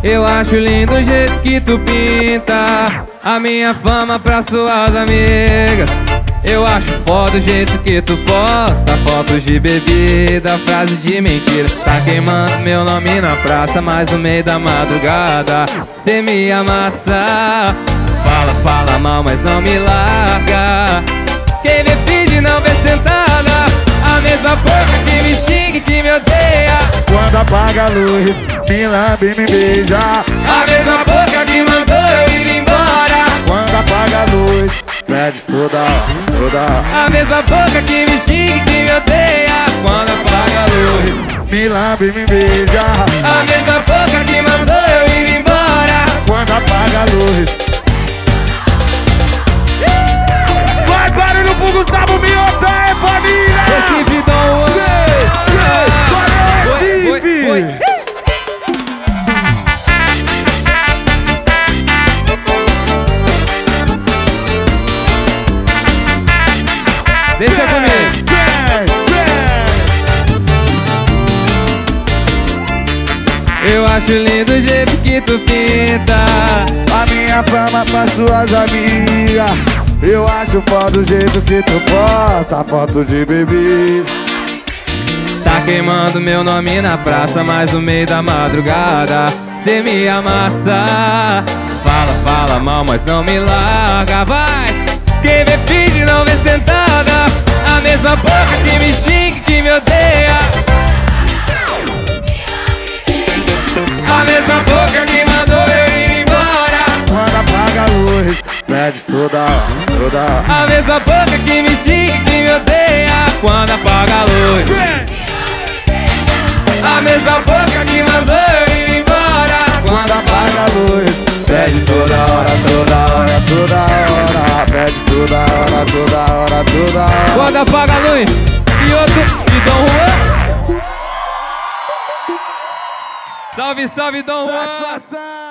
Eu acho lindo o jeito que tu pinta a minha fama pra suas amigas. Eu acho foda o jeito que tu posta fotos de bebida, frases de mentira. Tá queimando meu nome na praça, mas no meio da madrugada cê me amassa. Fala, fala mal, mas não me larga. Quem vê finge não vê sentada. A mesma boca que me xinga e que me odeia. Quando apaga a luz, me lambe e me beija. A mesma boca que mandou eu ir embora. Quando apaga a luz, pede toda hora, toda hora. A mesma boca que me xinga e que me odeia. Quando apaga a luz, me lambe e me beija. a mesma boca que mandou eu ir embora. Quando apaga a luz. Vai barulho pro Gustavo Mioto, é família! Recife, Dom Juan. Recife! Deixa comigo. Eu acho lindo o jeito que tu pinta a minha fama pra suas amigas. Eu acho foda o jeito que tu posta foto de bebida. Tá queimando meu nome na praça, mas no meio da madrugada cê me amassa. Fala, fala mal, mas não me larga, vai. Quem vê finge não vê sentada. A mesma boca que me xinga e que me odeia. A mesma boca que mandou eu ir embora. Quando apaga a luz, pede toda hora, toda hora. A mesma boca que me xinga e que me odeia. Quando apaga a luz. A mesma boca que mandou eu ir embora. Quando apaga a luz, pede toda hora, toda hora, toda hora. Pede toda hora, toda hora, toda hora. Quando apaga a luz, Mioto e Dom Juan. Salve, salve, Dom Juan. Satisfação!